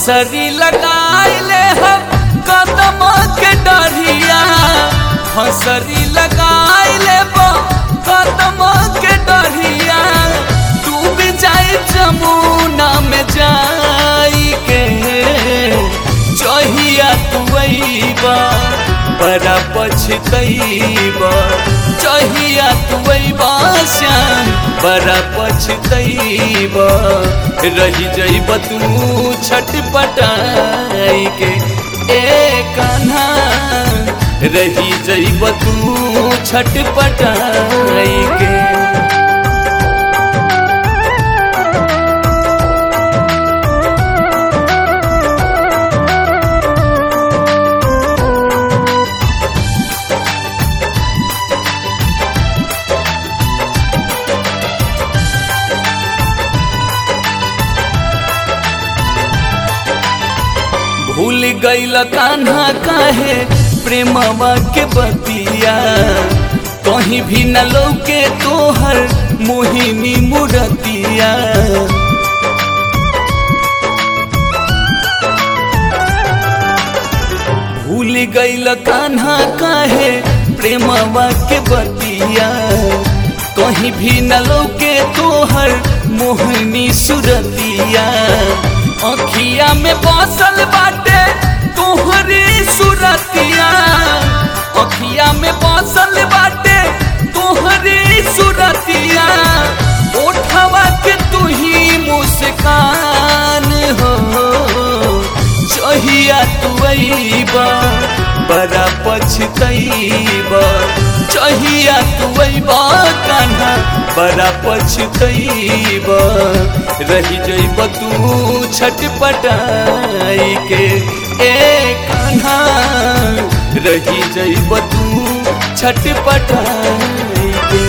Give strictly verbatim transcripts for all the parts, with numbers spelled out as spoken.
फसरी लगाइले हम कदम के डरिया, फसरी लगाइले कदम के डरिया, डूब जाए जमुना में जाई के, जहिया तू अइबा बड़ा पछतइबा, जहिया तू अइबा श्याम बड़ा पछतइबा, रही जइब तू छटपटाई के ए कान्हा, रही जइब तू छटपटाई के। भूल गइल कान्हा काहे प्रेमवा के बतिया, कहीं भी न लौके तोहर मोहिनी मूरतिया। भूल गइल कान्हा काहे प्रेमवा के बतिया, कहीं भी न लौके तोहर मोहिनी सूरतिया। अखिया में बसल बाटे तोहरी सूरतिया, अखिया में बसल बाटे तोहरी सूरतिया, ओठवा के तू ही मुस्कान हो, जहिया तू अइबा बड़ा पछतइबा, जहिया तू अइबा कान्हा बड़ा पछतइबा, रही जइब तू छटपटाई के ए कान्हा, रही जइब तू छटपटाई के।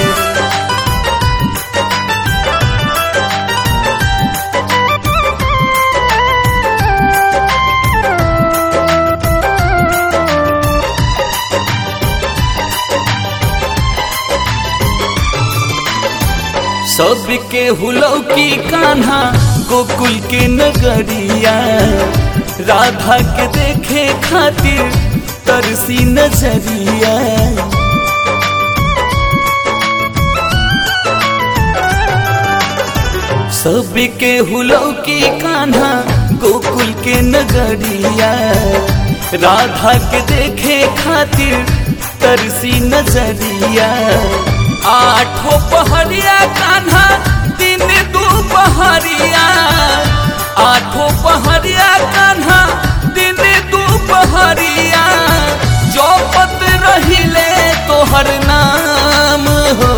सबके हुलौकी कान्हा गोकुल के नगरिया, राधा के देखे खातिर तरसी नजरिया। सबके हुलौकी कान्हा गोकुल के नगरिया, राधा के देखे खातिर तरसी नजरिया। आठों पहरिया कान्हा दिन दोपहरिया, आठों पहरिया कान्हा दिन दोपहरिया, जपत रहिले तोहर नाम हो,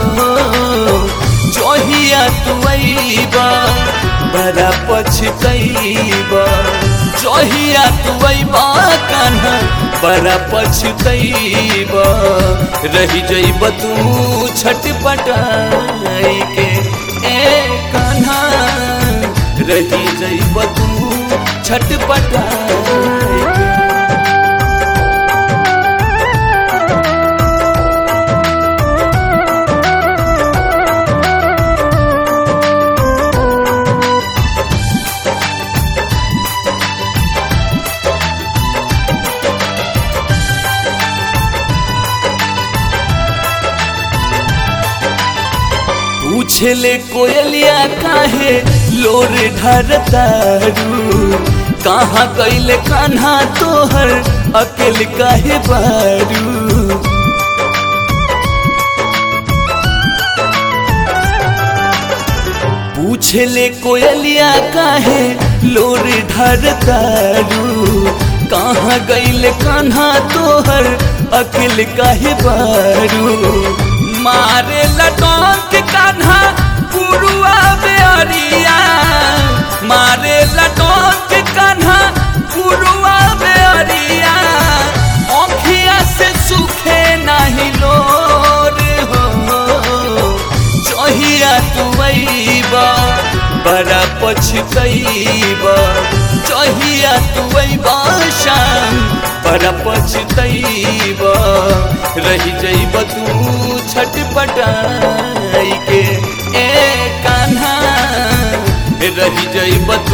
जहिया तू अइबा बड़ा पछतइबा, जहिया तू अइबा कान्हा बड़ा पछतइबा, रही जइब तू छटपटाई के ए कान्हा, रही जइब तू छटपटाई के। पूछले कोयलिया काहे लोर ढरतारू, कहाँ गइल कान्हा तोहर अकेल काहे बारू। पूछले कोयलिया काहे लोर ढरतारू, कहाँ गइल कान्हा तोहर अकेल काहे बारू। मारे लटोंक कान्हा पुरुआ बेअरिया, मारे लटोंक कान्हा पुरुआ बेअरिया, आँखिया से सूखे नहीं लोर हो, जहिया तू अइबा बड़ा पछतइबा, जहिया तू अइबा श्याम बड़ा पछतइबा, रही जइब तू छटपटाई के ए कान्हा, रही जइब